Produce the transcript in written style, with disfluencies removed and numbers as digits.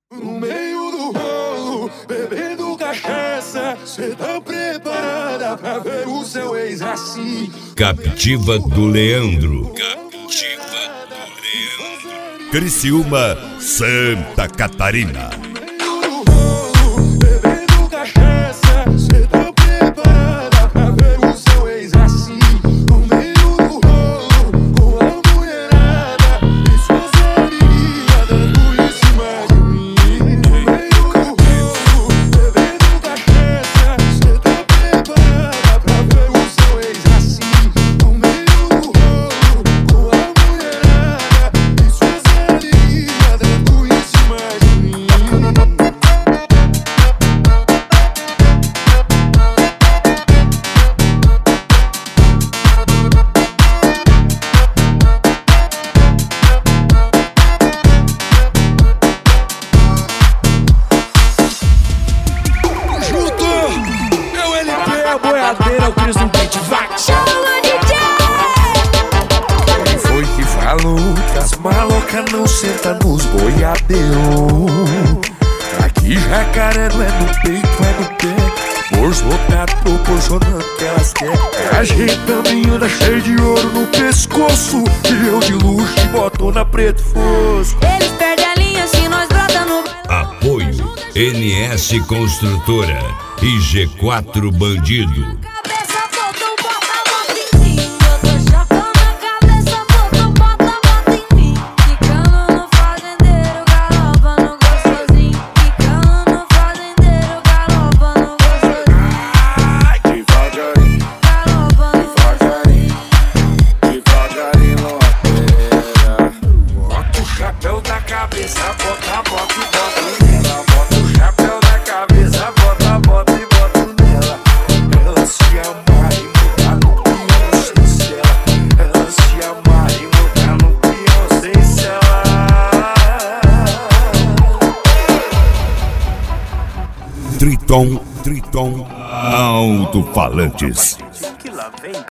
No meio do rolo, bebendo cachaça, cê tá preparada pra ver o seu ex assim? Captiva do Leandro. Captiva do Leandro. Criciúma, Santa Catarina. No meio do rolo, bebendo cachaça, cê tá preparada pra ver o seu ex assim? No meio do rolo, com a mulherada e suas amiguinhas dando em cima de mim. No meio do rolo, bebendo cachaça, cê tá preparada pra ver o seu ex assim? No meio do rolo, com a mulherada e suas amiguinhas dando em cima de mim. Junto, eu LP, a boiadeira, o Cris no beat, vai! Quem foi que falou que as malocas não sentam nos boiadeiros? Aqui jacaré não é no peito, é no pé. Bolso lotado proporcionando o que elas querem. É ajeitando e anda cheio de ouro no pescoço. E eu de luxo e botou na preto fosco. Eles perdem a linha se nós brota no Apoio NS Construtora e G4 Bandido. cabeça, bota o bota em mim. Eu tô chapão na cabeça, bota em mim. Ficando no fazendeiro, galopa no gostosinho. Ficando no fazendeiro, galopa no gostosinho. Ai, devagarinho, Galopa no devagarinho, ladeira. Bota o chapéu da cabeça, bota nela. Bota o chapéu da cabeça, bota nela. Ela se amarra e muda no pião sem cela. Ela se amarra e muda no pião sem cela. Triton Alto-Falantes. Que lá vem